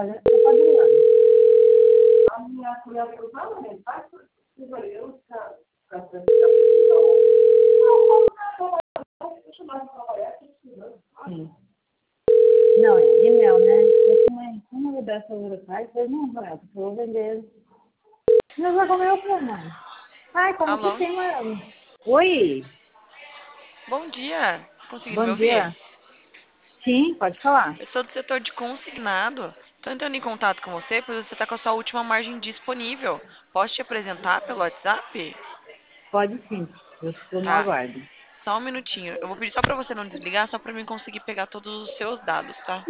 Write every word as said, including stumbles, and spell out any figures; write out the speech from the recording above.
Olha, você pode ir lá. Sim. Não, é e-mail, né? Eu também, como eu vou dar essa hora atrás, eu falei, não, vai, eu vou vender. Mas vai comer o pão, mãe. Ai, como que Alô? tem, mano? Oi, Bom dia. Conseguindo me bom ouvir? dia. Sim, pode falar. Eu sou do setor de consignado. Estou entrando em contato com você, pois você está com a sua última margem disponível. Posso te apresentar pelo WhatsApp? Pode sim, eu estou no Tá. aguardo. Só um minutinho. Eu vou pedir só para você não desligar, só para mim conseguir pegar todos os seus dados, tá?